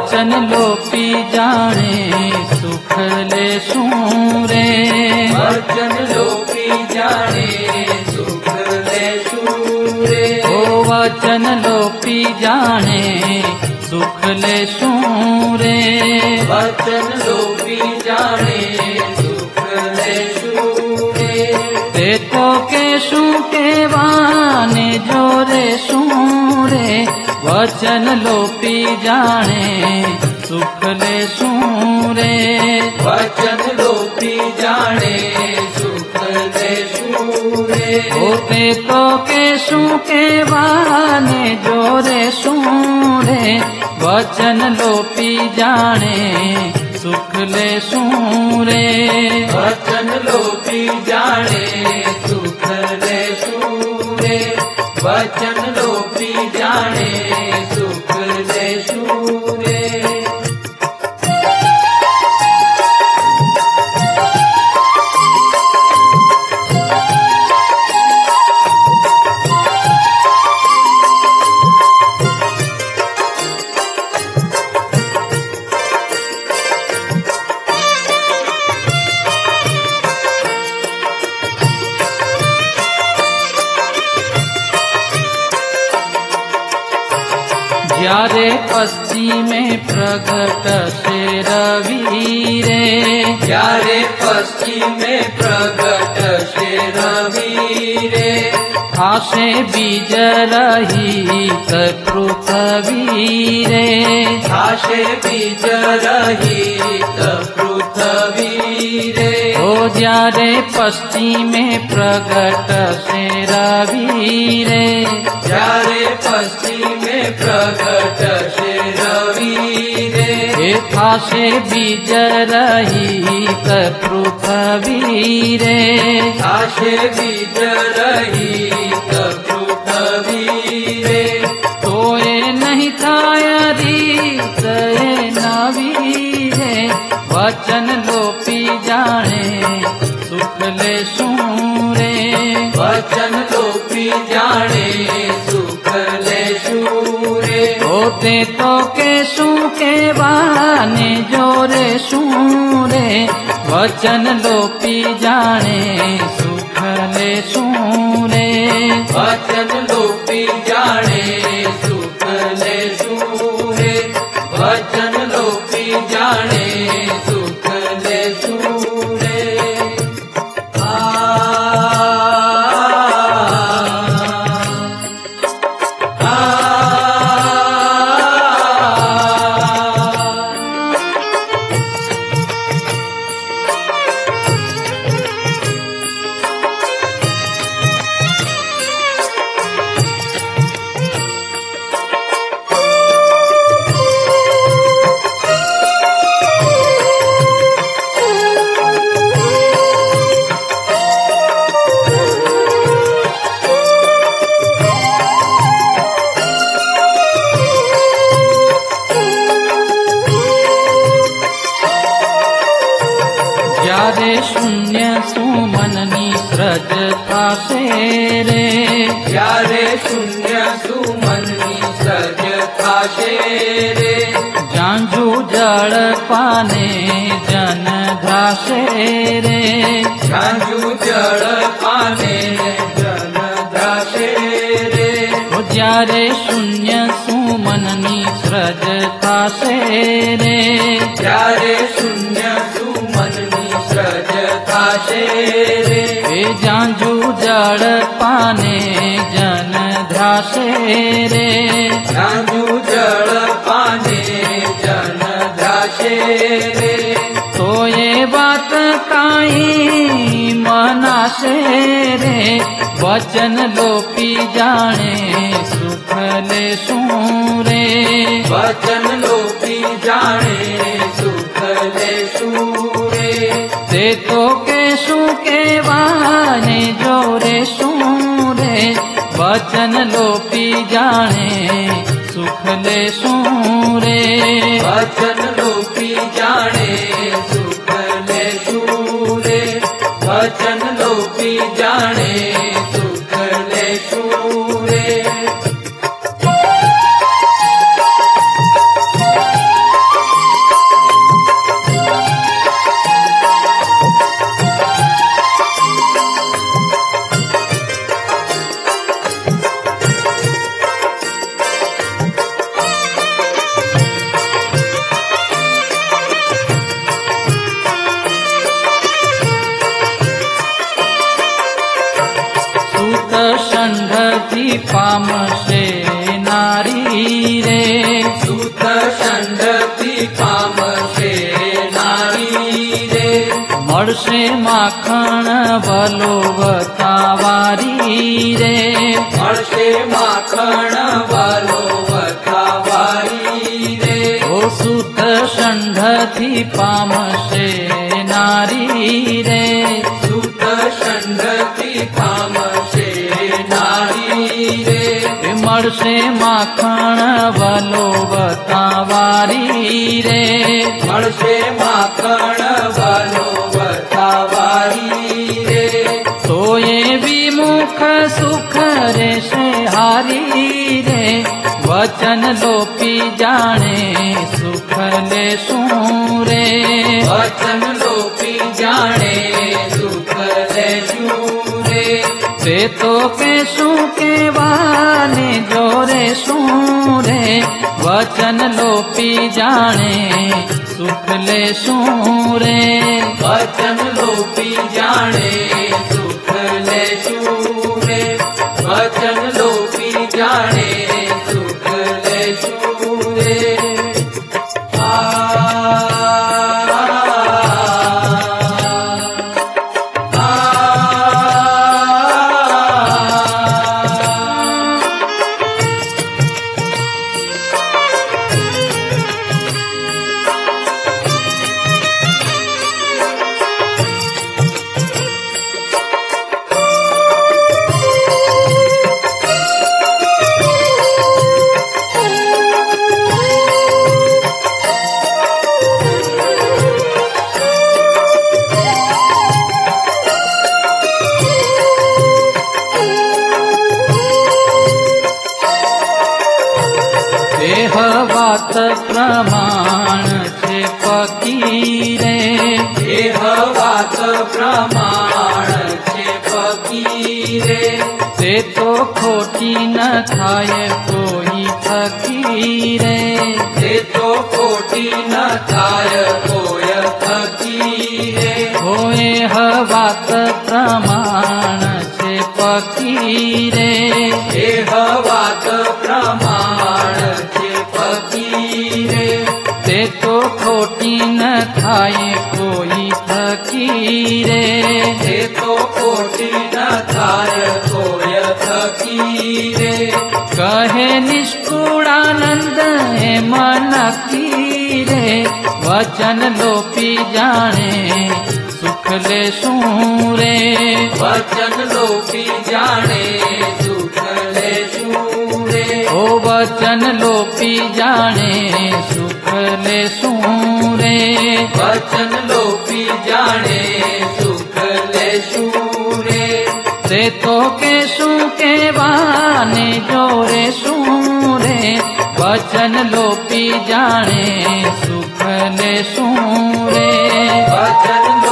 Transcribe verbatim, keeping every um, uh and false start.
वचन लोपी जाने सुख ले सूरे। वचन लोपी जाने सुख ले सूरे। ओ वचन लोपी जाने सुख ले सूरे। वचन लोपी जाने सुख ले सूरे। ते तो के शू के वाने जोरे सूरे। वचन लोपी जाने सुख ले सूरे। वचन लोपी जाने सुख ले सूरे। होते तो के शू के वाने जोरे सूरे। वचन लोपी जाने सुख ले सूरे। वचन लोपी जाने सुख ले सूरे। वचन लोपी जाने सुख ले सूरे। यारे पश्चिमे प्रगट से रवि रे। यारे पश्चिमे प्रगट से रवि रे। आशे बीज रहित पृथ्वी रे। आशे बीज रहित पृथ्वी रे। ओ यारे पश्चिमे प्रगट से रवि रे। यारे पश्चिमे प्रगट से रवि रे। आशे बीज रहित पृथ्वी रे। आशे बीज रहित पृथ्वी रे। तोए नहीं थायरी तय नावी रे। वचन लोपी जाने सुख ले सूरे। वचन लोपी जाने सुख ले सूरे। होते तो के सू के वाने जोरे सूरे। वचन लोपी जाने सुख ले सूरे। वचन लोपी जाने सुख ले सूरे। वचन लोपी जाने सुख ले सूरे। यारे शून्य सुमननी सृज थासे रे। यारे शून्य सुमननी सज थासे रे। जांजू जड़ पाने जन धासे रे। झांझू जड़ पाने जन धासे रे। यारे शून्य सुमननी सृज थासे रे। यारे शून्य सुमननी सज थासे रे। ए जांजू जड़ पाने जन ध्यासे रे। झांझू जड़ पाने जन धासे रे। तो ये बात काई मनासे रे। वचन लोपी जाने सुख ले सूरे। वचन लोपी जाने सुख ले सूरे। ते तो के सू के वाने जोरे सूरे। वचन लोपी जाने सुख ले सूरे। वचन लोपी जाने सुख ले सूरे। वचन लोपी जाने सुख ले सूरे। पामशे नारी रे। सूत षंडती पामशे नारी रे। મળશે માખણ બલોવતાવારી રે। મળશે માખણ બલોવતાવારી રે। ઓ સૂત ષંઢથી પામશે નારી રે। सूत षंडती पामशे नारी रे। મળશે માખણ બલોવતાવારી રે। મળશે માખણ બલોવતાવારી રે। તો એવી મુખ સુખ રહેશે હારી રે। વચન લોપી જાણે સુખ લેશું રે। વચન લોપી જાણે સુખ લેશું રે। તે તો કેશું કેવાને જોરે શું રે। વચન લોપી જાણે સુખ લેશું રે। વચન લોપી જાણે સુખ લેશું રે। વચન લોપી જાણે સુખ લેશું રે। દેહ વાત પ્રમાણ છે પકી રે। દેહ વાત પ્રમાણ છે પકી રે। તે તો ખોટી ન થાય કોઈ થકી રે। તે તો ખોટી ન થાય કોઈ થકી રે। હોય વાત પ્રમાણ છે પકી રે। દેહ વાત પ્રમાણ છે પકી રે। તે તો ખોટી ન થાય કોઈ થકી રે। તે તો ખોટી ન થાય કોઈ થકી રે। કહે નિષ્કુળાનંદ એમ નક્કી રે। વચન લોપી જાણે સુખ લેશું રે। વચન લોપી જાણે સુખ લેશું રે। ઓ વચન લોપી જાણે સુખ લેશું રે। વચન લોપી જાણે સુખ લેશું રે। તે તો કેશું કેવાને જોરે શું રે। વચન લોપી જાણે સુખ લેશું રે। વચન